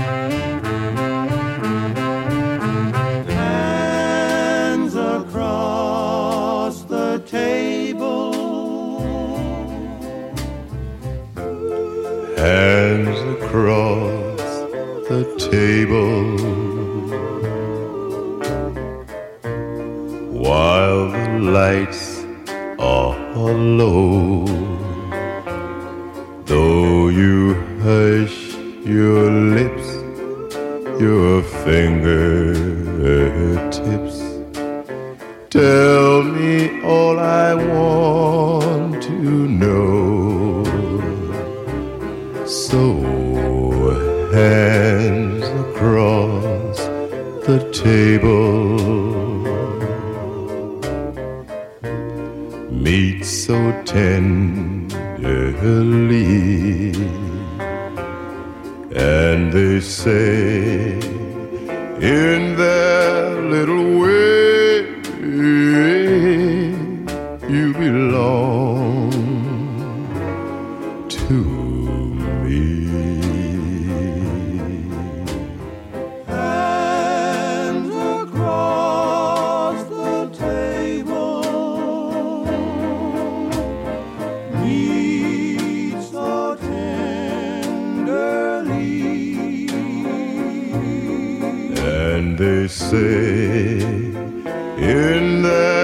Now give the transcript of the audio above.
Hands across the table. Hands across the table. While the lights are low, though you hush your lips, your fingertips, tell me all I want to know. So hands across the table, meet so tenderly, and they say in their little way, you belong to me. Hands across the table, meet so tenderly, and they say in their